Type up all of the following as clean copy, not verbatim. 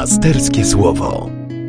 Pasterskie Słowo.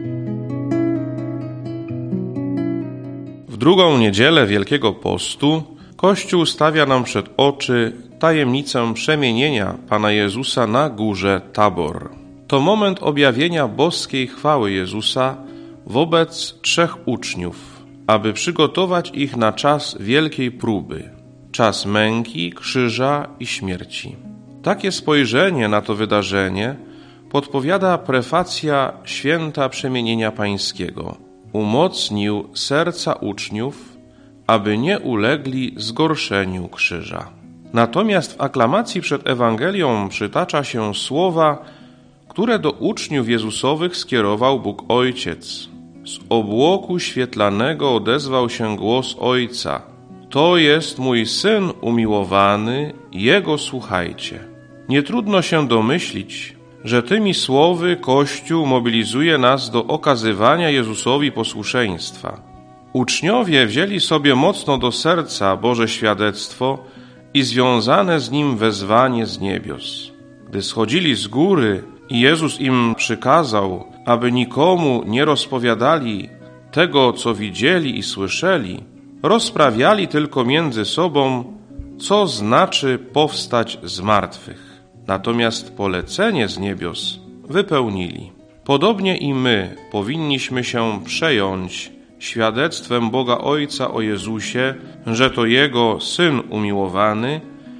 W drugą niedzielę Wielkiego Postu Kościół stawia nam przed oczy tajemnicę przemienienia Pana Jezusa na górze Tabor. To moment objawienia boskiej chwały Jezusa wobec 3 uczniów, aby przygotować ich na czas wielkiej próby, czas męki, krzyża i śmierci. Takie spojrzenie na to wydarzenie podpowiada prefacja Święta Przemienienia Pańskiego. Umocnił serca uczniów, aby nie ulegli zgorszeniu krzyża. Natomiast w aklamacji przed Ewangelią przytacza się słowa, które do uczniów Jezusowych skierował Bóg Ojciec. Z obłoku świetlanego odezwał się głos Ojca. To jest mój Syn umiłowany, Jego słuchajcie. Nie trudno się domyślić, że tymi słowy Kościół mobilizuje nas do okazywania Jezusowi posłuszeństwa. Uczniowie wzięli sobie mocno do serca Boże świadectwo i związane z nim wezwanie z niebios. Gdy schodzili z góry i Jezus im przykazał, aby nikomu nie rozpowiadali tego, co widzieli i słyszeli, rozprawiali tylko między sobą, co znaczy powstać z martwych. Natomiast polecenie z niebios wypełnili. Podobnie i my powinniśmy się przejąć świadectwem Boga Ojca o Jezusie, że to Jego Syn umiłowany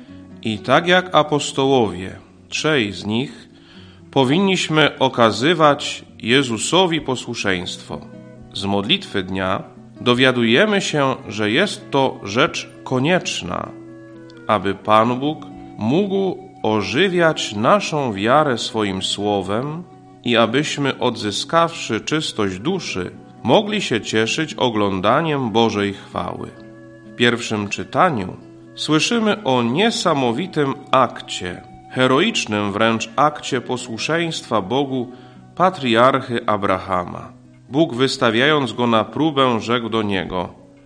i tak jak apostołowie, 3 z nich, powinniśmy okazywać Jezusowi posłuszeństwo. Z modlitwy dnia dowiadujemy się, że jest to rzecz konieczna, aby Pan Bóg mógł ożywiać naszą wiarę swoim słowem i abyśmy, odzyskawszy czystość duszy, mogli się cieszyć oglądaniem Bożej chwały. W pierwszym czytaniu słyszymy o niesamowitym akcie, heroicznym wręcz akcie posłuszeństwa Bogu patriarchy Abrahama. Bóg, wystawiając go na próbę, rzekł do niego: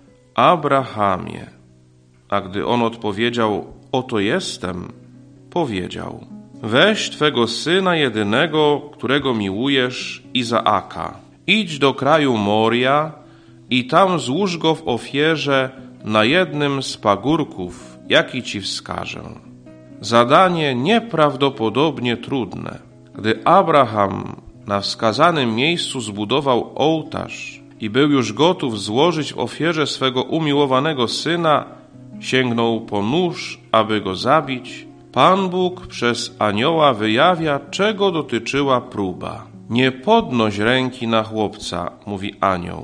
Abrahamie. A gdy on odpowiedział: Oto jestem, powiedział: Weź twego syna jedynego, którego miłujesz, Izaaka. Idź do kraju Moria i tam złóż go w ofierze na jednym z pagórków, jaki ci wskażę. Zadanie nieprawdopodobnie trudne. Gdy Abraham na wskazanym miejscu zbudował ołtarz i był już gotów złożyć w ofierze swego umiłowanego syna, sięgnął po nóż, aby go zabić. Pan Bóg przez anioła wyjawia, czego dotyczyła próba. Nie podnoś ręki na chłopca, mówi anioł,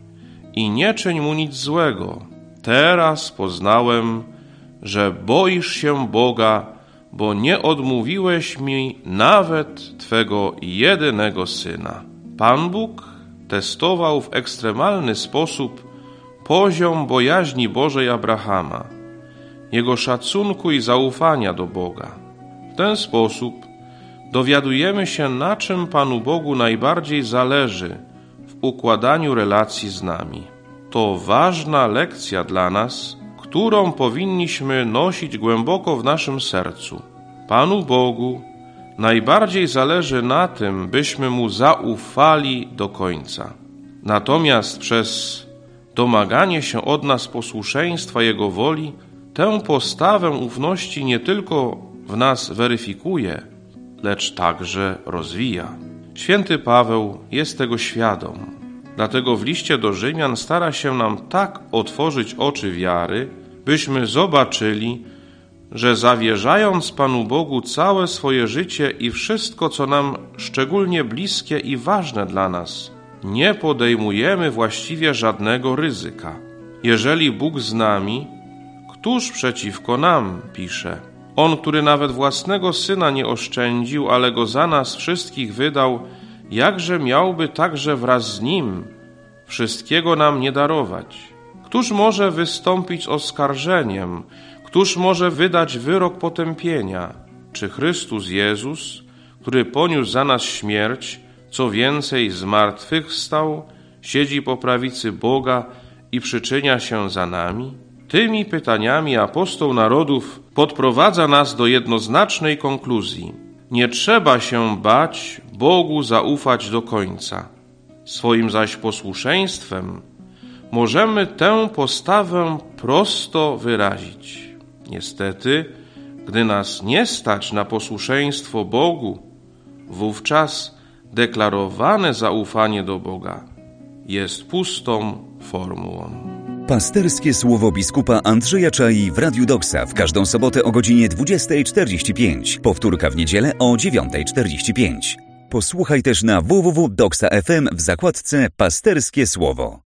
i nie czyń mu nic złego. Teraz poznałem, że boisz się Boga, bo nie odmówiłeś mi nawet twego jedynego syna. Pan Bóg testował w ekstremalny sposób poziom bojaźni Bożej Abrahama, jego szacunku i zaufania do Boga. W ten sposób dowiadujemy się, na czym Panu Bogu najbardziej zależy w układaniu relacji z nami. To ważna lekcja dla nas, którą powinniśmy nosić głęboko w naszym sercu. Panu Bogu najbardziej zależy na tym, byśmy Mu zaufali do końca. Natomiast przez domaganie się od nas posłuszeństwa Jego woli, tę postawę ufności nie tylko w nas weryfikuje, lecz także rozwija. Święty Paweł jest tego świadom. Dlatego w liście do Rzymian stara się nam tak otworzyć oczy wiary, byśmy zobaczyli, że zawierzając Panu Bogu całe swoje życie i wszystko, co nam szczególnie bliskie i ważne dla nas, nie podejmujemy właściwie żadnego ryzyka. Jeżeli Bóg z nami, któż przeciwko nam, pisze. On, który nawet własnego Syna nie oszczędził, ale go za nas wszystkich wydał, jakże miałby także wraz z Nim wszystkiego nam nie darować? Któż może wystąpić z oskarżeniem? Któż może wydać wyrok potępienia? Czy Chrystus Jezus, który poniósł za nas śmierć, co więcej zmartwychwstał, siedzi po prawicy Boga i przyczynia się za nami? Tymi pytaniami apostoł narodów podprowadza nas do jednoznacznej konkluzji. Nie trzeba się bać Bogu zaufać do końca. Swoim zaś posłuszeństwem możemy tę postawę prosto wyrazić. Niestety, gdy nas nie stać na posłuszeństwo Bogu, wówczas deklarowane zaufanie do Boga jest pustą formułą. Pasterskie słowo biskupa Andrzeja Czai w Radiu Doksa w każdą sobotę o godzinie 20:45. Powtórka w niedzielę o 9:45. Posłuchaj też na www.doksa.fm w zakładce Pasterskie Słowo.